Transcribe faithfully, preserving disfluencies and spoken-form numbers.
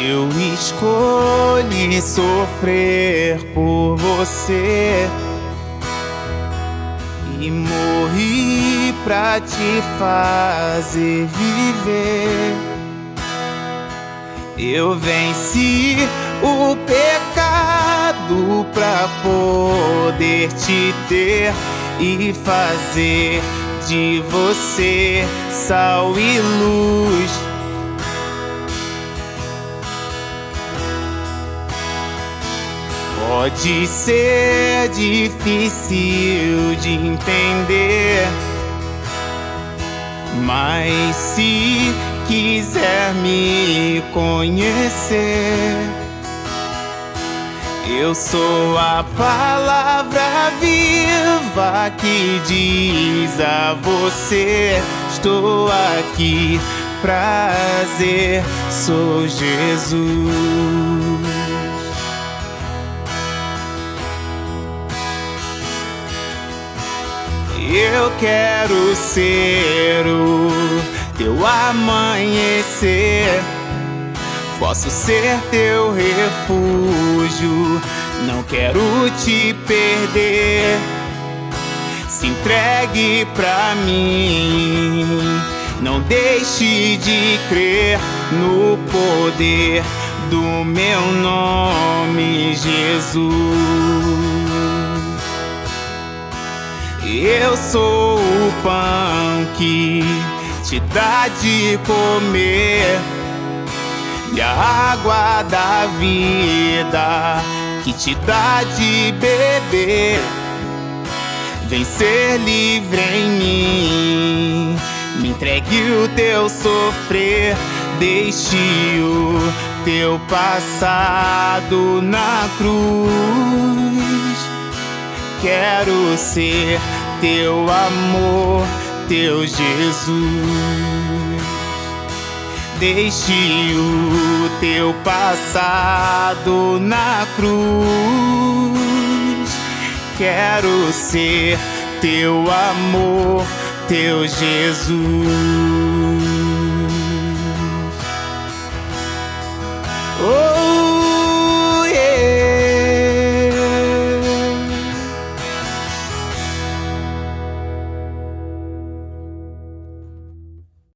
Eu escolhi sofrer por você e morri pra te fazer viver. Eu venci o pecado pra poder te ter e fazer de você sal e luz. Pode ser difícil de entender, mas se quiser me conhecer, eu sou a palavra viva que diz a você: estou aqui, prazer, sou Jesus. Eu quero ser o teu amanhecer, posso ser teu refúgio, não quero te perder. Se entregue pra mim, não deixe de crer no poder do meu nome, Jesus. Eu sou o pão que te dá de comer e a água da vida que te dá de beber. Vem ser livre em mim, me entregue o teu sofrer, deixe o teu passado na cruz. Quero ser teu amor, teu Jesus. Deixe o teu passado na cruz. Quero ser teu amor, teu Jesus.